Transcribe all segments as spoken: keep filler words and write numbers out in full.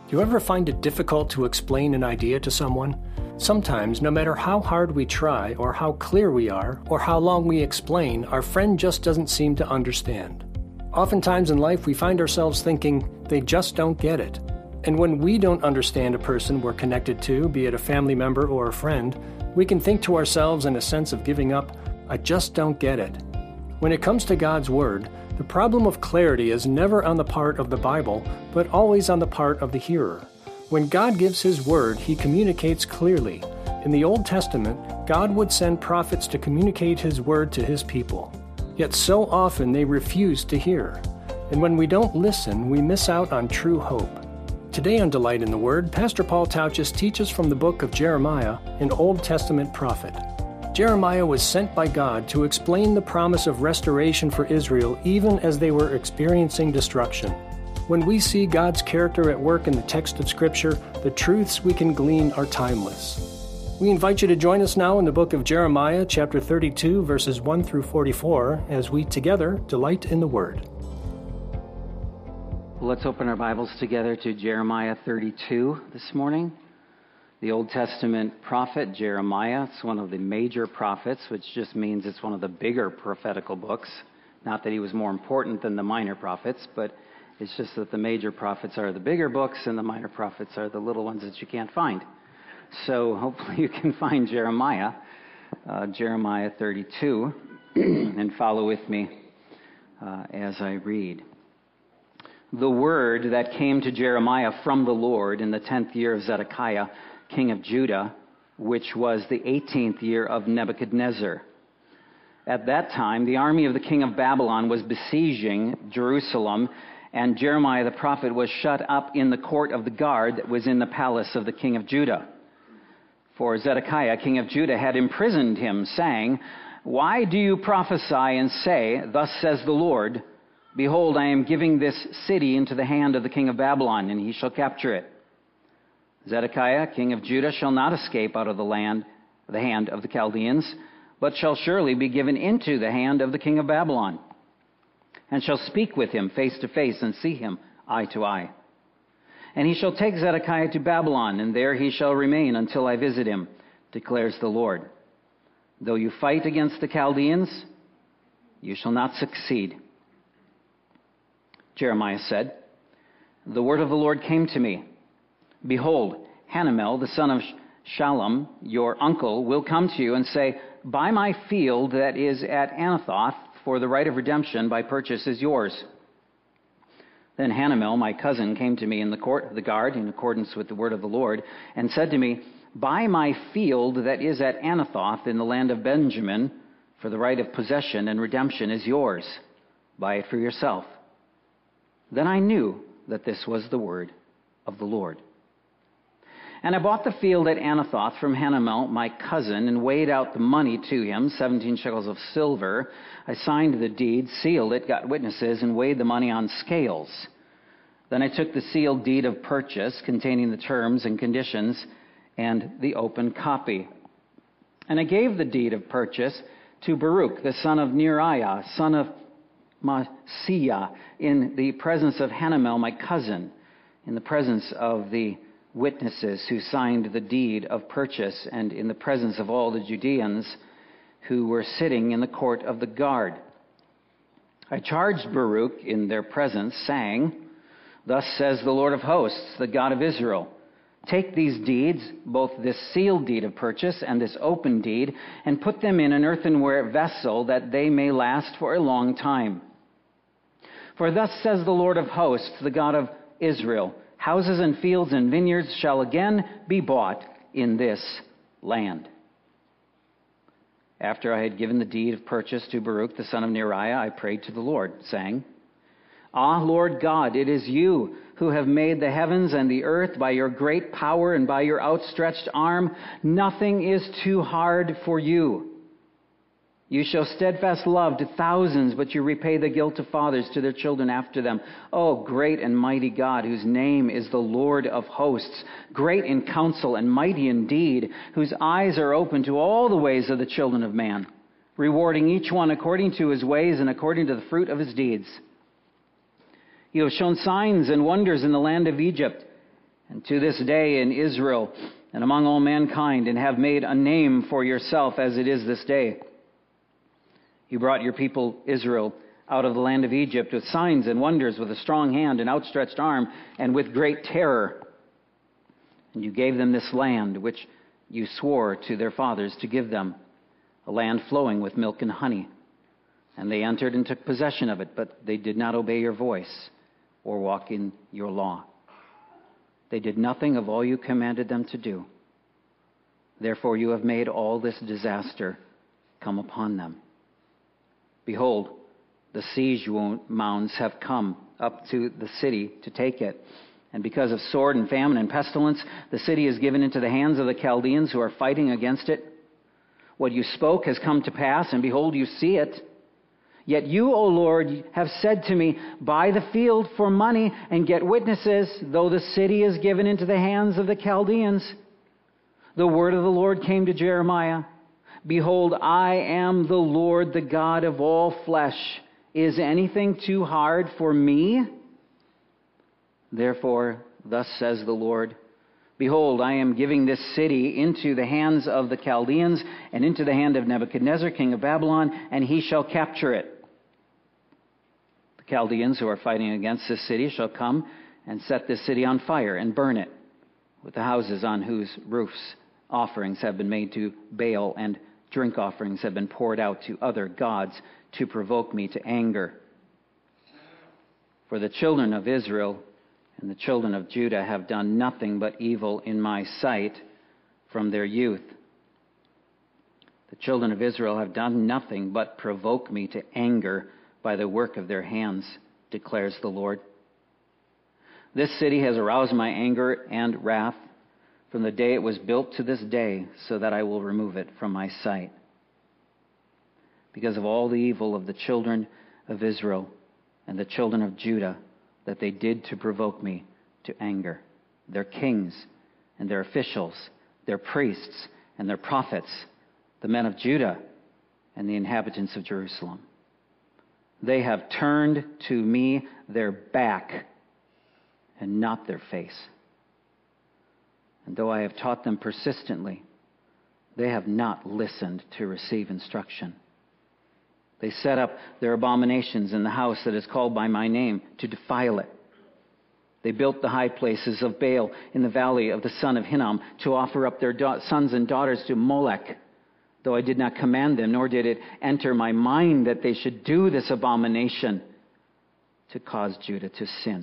Do you ever find it difficult to explain an idea to someone? Sometimes, no matter how hard we try, or how clear we are, or how long we explain, our friend just doesn't seem to understand. Oftentimes in life, we find ourselves thinking, they just don't get it. And when we don't understand a person we're connected to, be it a family member or a friend, we can think to ourselves in a sense of giving up, I just don't get it. When it comes to God's Word, the problem of clarity is never on the part of the Bible, but always on the part of the hearer. When God gives His Word, He communicates clearly. In the Old Testament, God would send prophets to communicate His Word to His people. Yet so often they refuse to hear. And when we don't listen, we miss out on true hope. Today on Delight in the Word, Pastor Paul Tauchus teaches from the book of Jeremiah, an Old Testament prophet. Jeremiah was sent by God to explain the promise of restoration for Israel even as they were experiencing destruction. When we see God's character at work in the text of Scripture, the truths we can glean are timeless. We invite you to join us now in the book of Jeremiah, chapter thirty-two, verses one through forty-four, as we together delight in the Word. Let's open our Bibles together to Jeremiah thirty-two this morning. The Old Testament prophet Jeremiah, it's one of the major prophets, which just means it's one of the bigger prophetical books. Not that he was more important than the minor prophets, but it's just that the major prophets are the bigger books and the minor prophets are the little ones that you can't find. So hopefully you can find Jeremiah, uh, Jeremiah thirty-two, and follow with me uh, as I read. The word that came to Jeremiah from the Lord in the tenth year of Zedekiah, king of Judah, which was the eighteenth year of Nebuchadnezzar. At that time, the army of the king of Babylon was besieging Jerusalem, and Jeremiah the prophet was shut up in the court of the guard that was in the palace of the king of Judah. For Zedekiah, king of Judah, had imprisoned him, saying, "Why do you prophesy and say, 'Thus says the Lord, behold, I am giving this city into the hand of the king of Babylon, and he shall capture it'? Zedekiah, king of Judah, shall not escape out of the land, the hand of the Chaldeans, but shall surely be given into the hand of the king of Babylon, and shall speak with him face to face, and see him eye to eye. And he shall take Zedekiah to Babylon, and there he shall remain until I visit him, declares the Lord. Though you fight against the Chaldeans, you shall not succeed." Jeremiah said, "The word of the Lord came to me. Behold, Hanamel, the son of Shallum, your uncle, will come to you and say, 'Buy my field that is at Anathoth, for the right of redemption by purchase is yours.' Then Hanamel, my cousin, came to me in the court of the guard in accordance with the word of the Lord, and said to me, 'Buy my field that is at Anathoth in the land of Benjamin, for the right of possession and redemption is yours. Buy it for yourself.' Then I knew that this was the word of the Lord. And I bought the field at Anathoth from Hanamel, my cousin, and weighed out the money to him, seventeen shekels of silver. I signed the deed, sealed it, got witnesses, and weighed the money on scales. Then I took the sealed deed of purchase, containing the terms and conditions, and the open copy. And I gave the deed of purchase to Baruch, the son of Neriah, son of Maaseiah, in the presence of Hanamel, my cousin, in the presence of the witnesses who signed the deed of purchase, and in the presence of all the Judeans who were sitting in the court of the guard. I charged Baruch in their presence, saying, 'Thus says the Lord of hosts, the God of Israel, take these deeds, both this sealed deed of purchase and this open deed, and put them in an earthenware vessel, that they may last for a long time. For thus says the Lord of hosts, the God of Israel, houses and fields and vineyards shall again be bought in this land.' After I had given the deed of purchase to Baruch, the son of Neriah, I prayed to the Lord, saying, 'Ah, Lord God, it is you who have made the heavens and the earth by your great power and by your outstretched arm. Nothing is too hard for you. You show steadfast love to thousands, but you repay the guilt of fathers to their children after them. Oh, great and mighty God, whose name is the Lord of hosts, great in counsel and mighty in deed, whose eyes are open to all the ways of the children of man, rewarding each one according to his ways and according to the fruit of his deeds. You have shown signs and wonders in the land of Egypt, And to this day in Israel and among all mankind, and have made a name for yourself as it is this day. You brought your people Israel out of the land of Egypt with signs and wonders, with a strong hand and outstretched arm, and with great terror. And you gave them this land, which you swore to their fathers to give them, a land flowing with milk and honey. And they entered and took possession of it, but they did not obey your voice or walk in your law. They did nothing of all you commanded them to do. Therefore you have made all this disaster come upon them. Behold, the siege mounds have come up to the city to take it. And because of sword and famine and pestilence, the city is given into the hands of the Chaldeans who are fighting against it. What you spoke has come to pass, and behold, you see it. Yet you, O Lord, have said to me, buy the field for money and get witnesses, though the city is given into the hands of the Chaldeans. The word of the Lord came to Jeremiah. Behold, I am the Lord, the God of all flesh. Is anything too hard for me? Therefore, thus says the Lord, behold, I am giving this city into the hands of the Chaldeans and into the hand of Nebuchadnezzar, king of Babylon, and he shall capture it. The Chaldeans who are fighting against this city shall come and set this city on fire and burn it, with the houses on whose roofs offerings have been made to Baal and drink offerings have been poured out to other gods to provoke me to anger. For the children of Israel and the children of Judah have done nothing but evil in my sight from their youth. The children of Israel have done nothing but provoke me to anger by the work of their hands, declares the Lord. This city has aroused my anger and wrath from the day it was built to this day, so that I will remove it from my sight. Because of all the evil of the children of Israel and the children of Judah that they did to provoke me to anger, their kings and their officials, their priests and their prophets, the men of Judah and the inhabitants of Jerusalem. They have turned to me their back and not their face. And though I have taught them persistently, they have not listened to receive instruction. They set up their abominations in the house that is called by my name to defile it. They built the high places of Baal in the valley of the son of Hinnom to offer up their da- sons and daughters to Molech, though I did not command them, nor did it enter my mind that they should do this abomination to cause Judah to sin.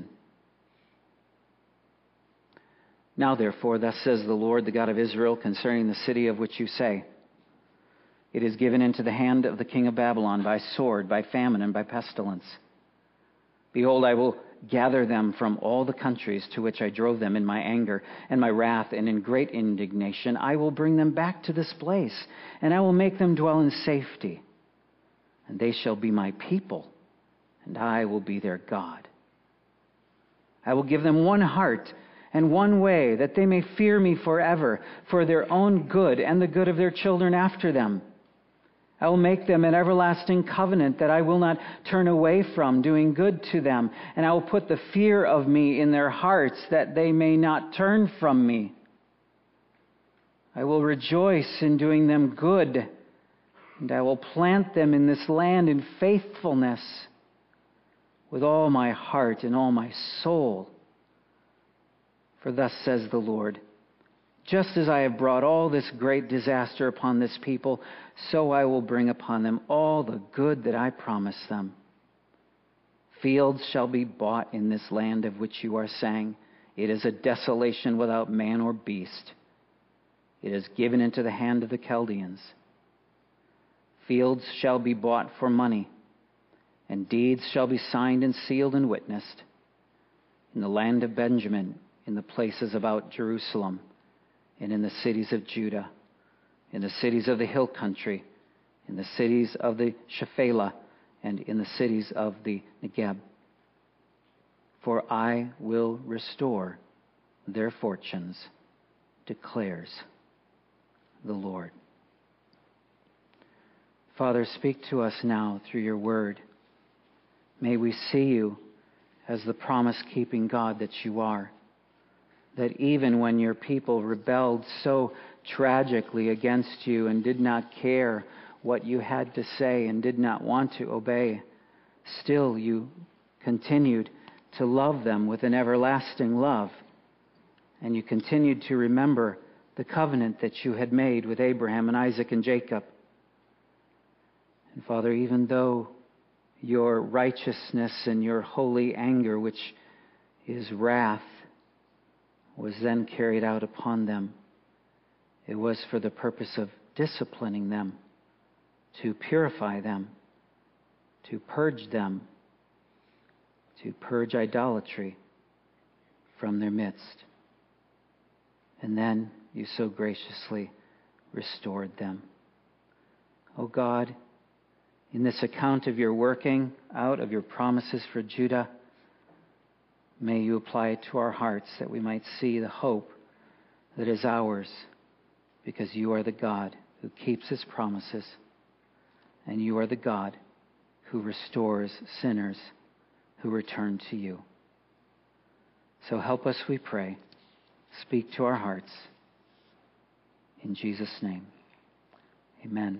Now, therefore, thus says the Lord, the God of Israel, concerning the city of which you say, it is given into the hand of the king of Babylon by sword, by famine, and by pestilence. Behold, I will gather them from all the countries to which I drove them in my anger and my wrath and in great indignation. I will bring them back to this place, and I will make them dwell in safety. And they shall be my people, and I will be their God. I will give them one heart and one way, that they may fear me forever, for their own good and the good of their children after them. I will make them an everlasting covenant that I will not turn away from, doing good to them. And I will put the fear of me in their hearts, that they may not turn from me. I will rejoice in doing them good, and I will plant them in this land in faithfulness with all my heart and all my soul. For thus says the Lord, just as I have brought all this great disaster upon this people, so I will bring upon them all the good that I promised them. Fields shall be bought in this land of which you are saying, it is a desolation without man or beast. It is given into the hand of the Chaldeans. Fields shall be bought for money, and deeds shall be signed and sealed and witnessed. In the land of Benjamin, in the places about Jerusalem, and in the cities of Judah, in the cities of the hill country, in the cities of the Shephelah, and in the cities of the Negeb. For I will restore their fortunes, declares the Lord. Father, speak to us now through your word. May we see you as the promise-keeping God that you are. that even when your people rebelled so tragically against you and did not care what you had to say and did not want to obey, still you continued to love them with an everlasting love. And you continued to remember the covenant that you had made with Abraham and Isaac and Jacob. And Father, even though your righteousness and your holy anger, which is wrath, was then carried out upon them, it was for the purpose of disciplining them, to purify them, to purge them, to purge idolatry from their midst. And then you so graciously restored them. Oh God, in this account of your working out of your promises for Judah, may you apply it to our hearts that we might see the hope that is ours, because you are the God who keeps his promises, and you are the God who restores sinners who return to you. So help us, we pray. Speak to our hearts. In Jesus' name, amen.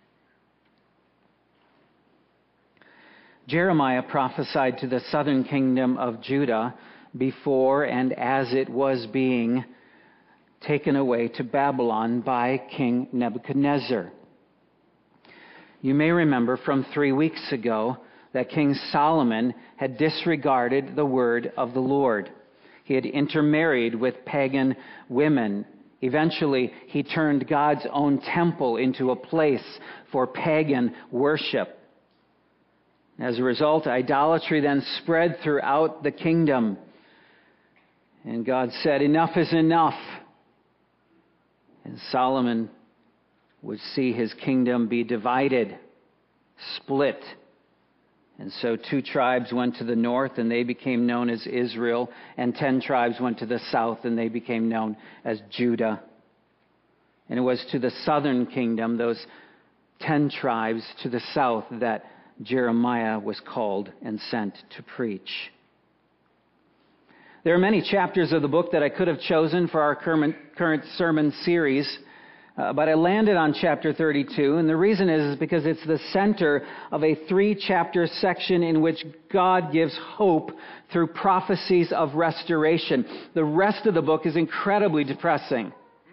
Jeremiah prophesied to the southern kingdom of Judah before and as it was being taken away to Babylon by King Nebuchadnezzar. You may remember from three weeks ago that King Solomon had disregarded the word of the Lord. He had intermarried with pagan women. Eventually, he turned God's own temple into a place for pagan worship. As a result, idolatry then spread throughout the kingdom. And God said, enough is enough. And Solomon would see his kingdom be divided, split. And so two tribes went to the north and they became known as Israel, and ten tribes went to the south and they became known as Judah. And it was to the southern kingdom, those ten tribes to the south, that Jeremiah was called and sent to preach. There are many chapters of the book that I could have chosen for our current, current sermon series, uh, but I landed on chapter thirty-two, and the reason is, is because it's the center of a three-chapter section in which God gives hope through prophecies of restoration. The rest of the book is incredibly depressing.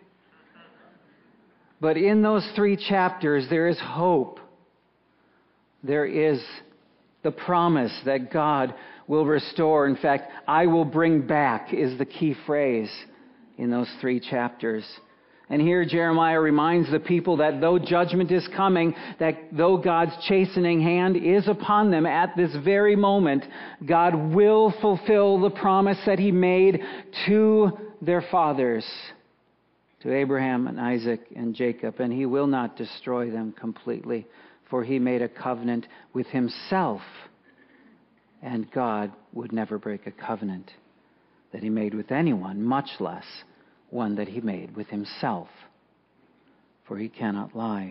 But in those three chapters, there is hope. There is the promise that God will restore. In fact, I will bring back is the key phrase in those three chapters. And here Jeremiah reminds the people that though judgment is coming, that though God's chastening hand is upon them at this very moment, God will fulfill the promise that he made to their fathers, to Abraham and Isaac and Jacob, and he will not destroy them completely, for he made a covenant with himself, and God would never break a covenant that he made with anyone, much less one that he made with himself, for he cannot lie.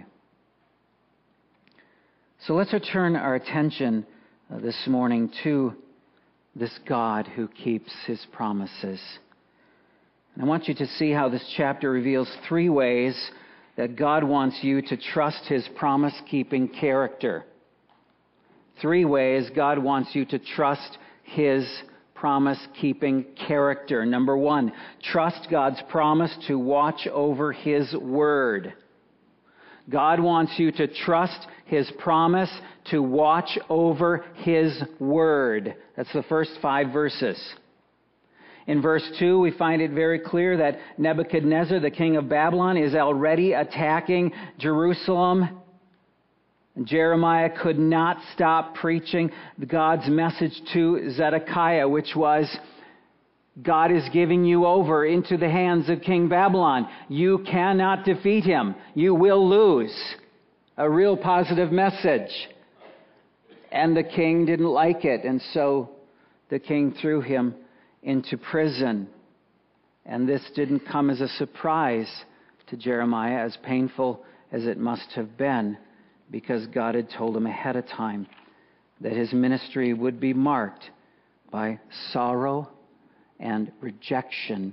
So let's return our attention uh, this morning to this God who keeps his promises. And I want you to see how this chapter reveals three ways that God wants you to trust his promise-keeping character. Three ways God wants you to trust his promise-keeping character. Number one, trust God's promise to watch over his word. God wants you to trust his promise to watch over his word. That's the first five verses. In verse two, we find it very clear that Nebuchadnezzar, the king of Babylon, is already attacking Jerusalem. Jeremiah could not stop preaching God's message to Zedekiah, which was, God is giving you over into the hands of King Babylon. You cannot defeat him. You will lose. A real positive message. And the king didn't like it, and so the king threw him into prison. And this didn't come as a surprise to Jeremiah, as painful as it must have been, because God had told him ahead of time that his ministry would be marked by sorrow and rejection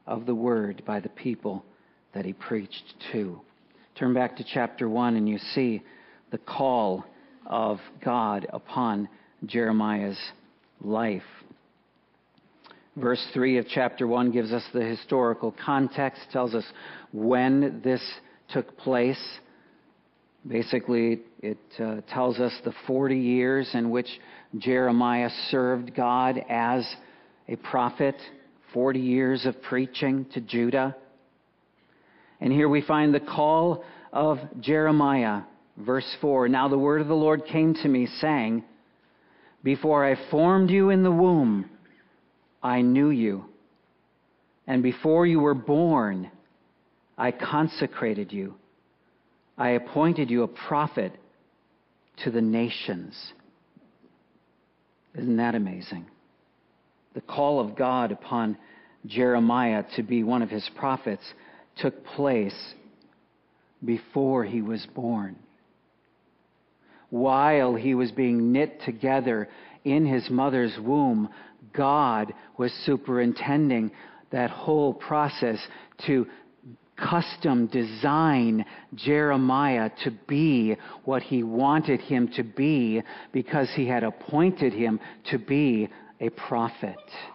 of the word by the people that he preached to. Turn back to chapter one and you see the call of God upon Jeremiah's life. Verse three of chapter one gives us the historical context, tells us when this took place. Basically, it uh, tells us the forty years in which Jeremiah served God as a prophet, forty years of preaching to Judah. And here we find the call of Jeremiah, verse four. Now the word of the Lord came to me, saying, before I formed you in the womb, I knew you. And before you were born, I consecrated you. I appointed you a prophet to the nations. Isn't that amazing? The call of God upon Jeremiah to be one of his prophets took place before he was born. While he was being knit together in his mother's womb, God was superintending that whole process to custom design Jeremiah to be what he wanted him to be, because he had appointed him to be a prophet.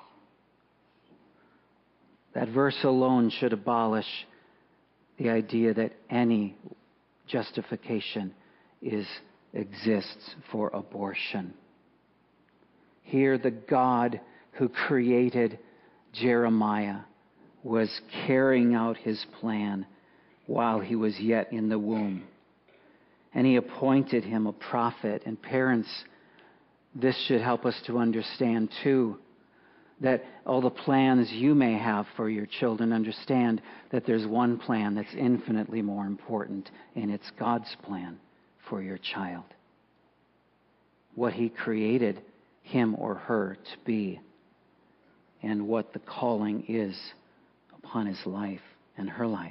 That verse alone should abolish the idea that any justification is exists for abortion. Here, the God who created Jeremiah was carrying out his plan while he was yet in the womb. And he appointed him a prophet. And parents, this should help us to understand too, that all the plans you may have for your children, understand that there's one plan that's infinitely more important, and it's God's plan for your child. What he created him or her to be, and what the calling is upon his life and her life.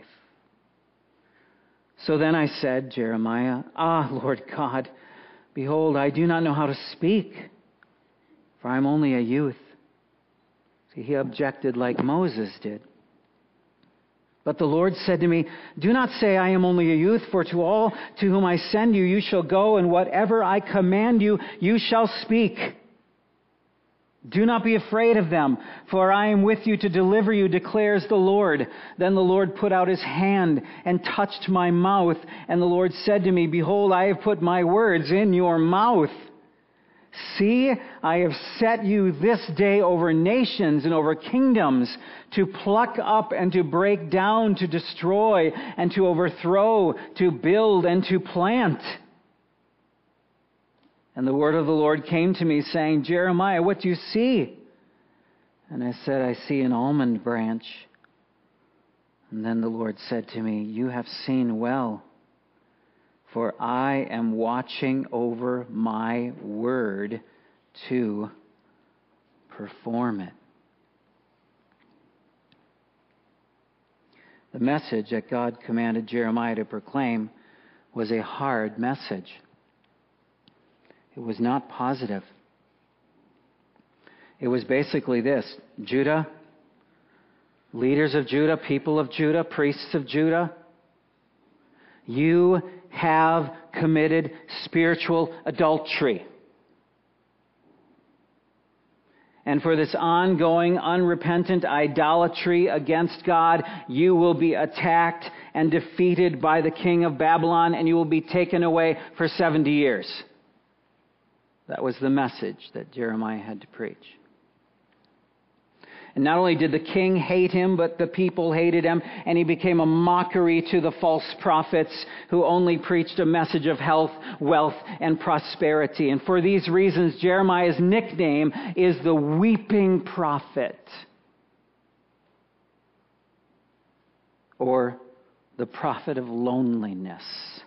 So then I said, Jeremiah, ah, Lord God, behold, I do not know how to speak, for I am only a youth. See, he objected like Moses did. But the Lord said to me, do not say I am only a youth, for to all to whom I send you, you shall go, and whatever I command you, you shall speak. Do not be afraid of them, for I am with you to deliver you, declares the Lord. Then the Lord put out his hand and touched my mouth, and the Lord said to me, behold, I have put my words in your mouth. See, I have set you this day over nations and over kingdoms, to pluck up and to break down, to destroy and to overthrow, to build and to plant. And the word of the Lord came to me, saying, Jeremiah, what do you see? And I said, I see an almond branch. And then the Lord said to me, you have seen well, for I am watching over my word to perform it. The message that God commanded Jeremiah to proclaim was a hard message. It was not positive. It was basically this: Judah, leaders of Judah, people of Judah, priests of Judah, you have committed spiritual adultery. And for this ongoing, unrepentant idolatry against God, you will be attacked and defeated by the king of Babylon, and you will be taken away for seventy years. That was the message that Jeremiah had to preach. And not only did the king hate him, but the people hated him, and he became a mockery to the false prophets who only preached a message of health, wealth, and prosperity. And for these reasons, Jeremiah's nickname is the Weeping Prophet, or the prophet of loneliness,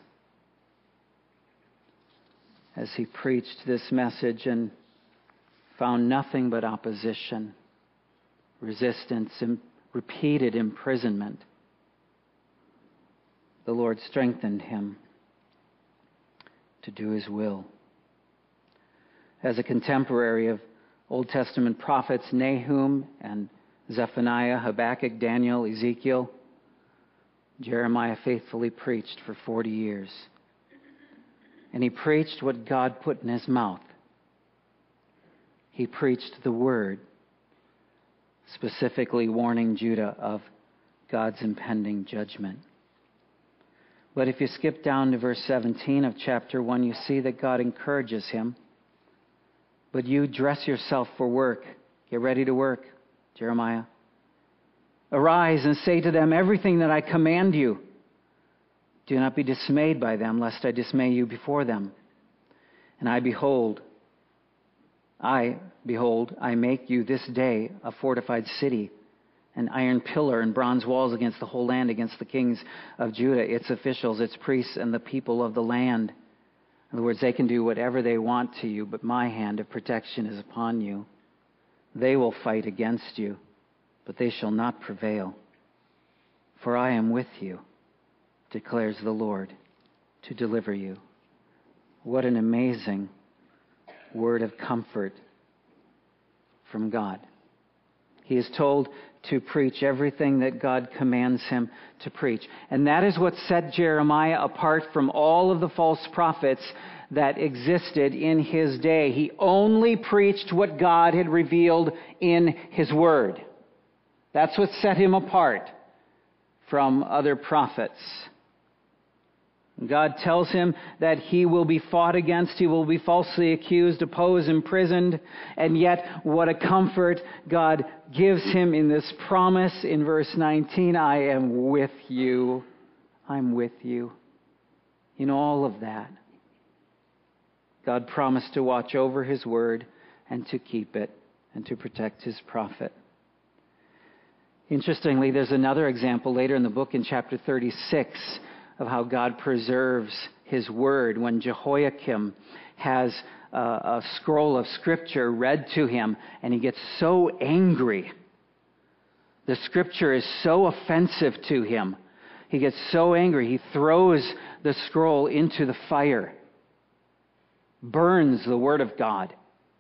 as he preached this message and found nothing but opposition, resistance, and repeated imprisonment. The Lord strengthened him to do his will. As a contemporary of Old Testament prophets, Nahum and Zephaniah, Habakkuk, Daniel, Ezekiel. Jeremiah faithfully preached for forty years. And he preached what God put in his mouth. He preached the word, specifically warning Judah of God's impending judgment. But if you skip down to verse seventeen of chapter one, you see that God encourages him. But you dress yourself for work. Get ready to work, Jeremiah. Arise and say to them everything that I command you. Do not be dismayed by them, lest I dismay you before them. And I behold, I, behold, I make you this day a fortified city, an iron pillar and bronze walls against the whole land, against the kings of Judah, its officials, its priests, and the people of the land. In other words, they can do whatever they want to you, but my hand of protection is upon you. They will fight against you, but they shall not prevail. For I am with you, declares the Lord, to deliver you. What an amazing word of comfort from God. He is told to preach everything that God commands him to preach. And that is what set Jeremiah apart from all of the false prophets that existed in his day. He only preached what God had revealed in his word. That's what set him apart from other prophets. God tells him that he will be fought against, he will be falsely accused, opposed, imprisoned, and yet what a comfort God gives him in this promise in verse nineteen, I am with you. I'm with you. In all of that, God promised to watch over his word and to keep it and to protect his prophet. Interestingly, there's another example later in the book in chapter thirty-six of how God preserves his word when Jehoiakim has a, a scroll of scripture read to him and he gets so angry. The scripture is so offensive to him. He gets so angry, he throws the scroll into the fire, burns the word of God.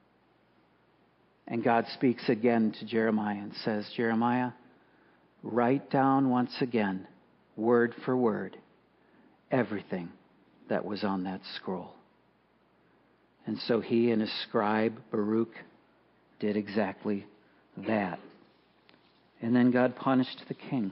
And God speaks again to Jeremiah and says, Jeremiah, write down once again, word for word, everything that was on that scroll. And so he and his scribe, Baruch, did exactly that. And then God punished the king.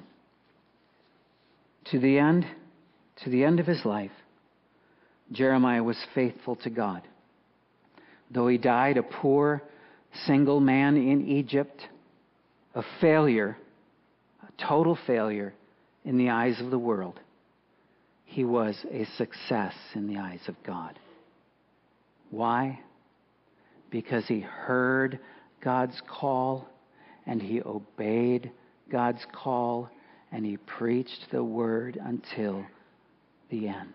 To the end, to the end of his life, Jeremiah was faithful to God. Though he died a poor, single man in Egypt, a failure, a total failure in the eyes of the world, he was a success in the eyes of God. Why? Because he heard God's call and he obeyed God's call and he preached the word until the end.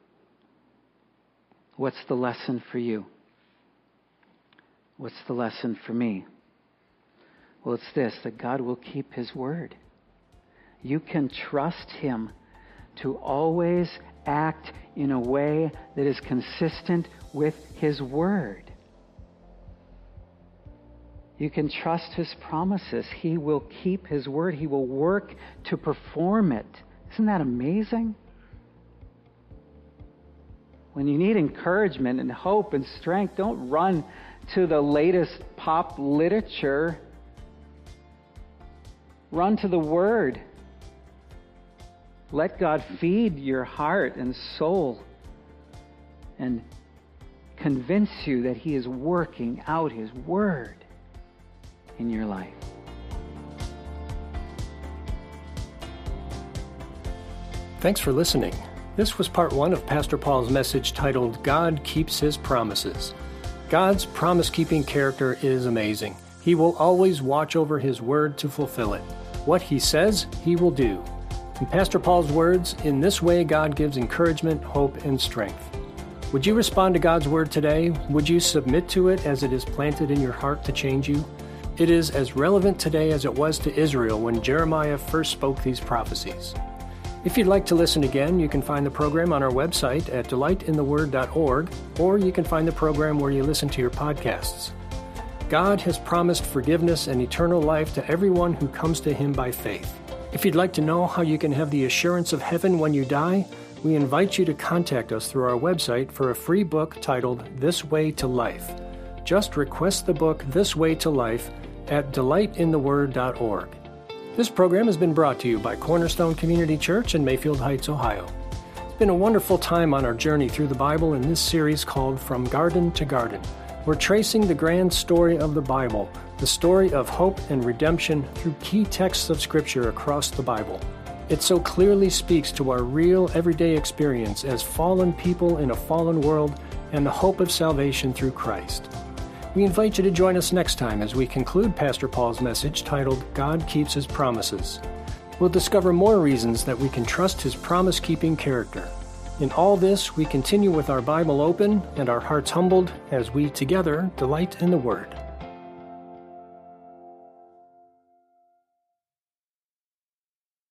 What's the lesson for you? What's the lesson for me? Well, it's this, that God will keep his word. You can trust him to always act in a way that is consistent with his word. You can trust his promises. He will keep his word. He will work to perform it. Isn't that amazing? When you need encouragement and hope and strength, don't run to the latest pop literature. Run to the word. Let God feed your heart and soul and convince you that he is working out his word in your life. Thanks for listening. This was part one of Pastor Paul's message titled, God Keeps His Promises. God's promise-keeping character is amazing. He will always watch over his word to fulfill it. What he says, he will do. In Pastor Paul's words, in this way God gives encouragement, hope, and strength. Would you respond to God's word today? Would you submit to it as it is planted in your heart to change you? It is as relevant today as it was to Israel when Jeremiah first spoke these prophecies. If you'd like to listen again, you can find the program on our website at delight in the word dot org, or you can find the program where you listen to your podcasts. God has promised forgiveness and eternal life to everyone who comes to Him by faith. If you'd like to know how you can have the assurance of heaven when you die, we invite you to contact us through our website for a free book titled This Way to Life. Just request the book This Way to Life at delight in the word dot org. This program has been brought to you by Cornerstone Community Church in Mayfield Heights, Ohio. It's been a wonderful time on our journey through the Bible in this series called From Garden to Garden. We're tracing the grand story of the Bible, the story of hope and redemption through key texts of Scripture across the Bible. It so clearly speaks to our real everyday experience as fallen people in a fallen world and the hope of salvation through Christ. We invite you to join us next time as we conclude Pastor Paul's message titled God Keeps His Promises. We'll discover more reasons that we can trust His promise-keeping character. In all this, we continue with our Bible open and our hearts humbled as we together delight in the Word.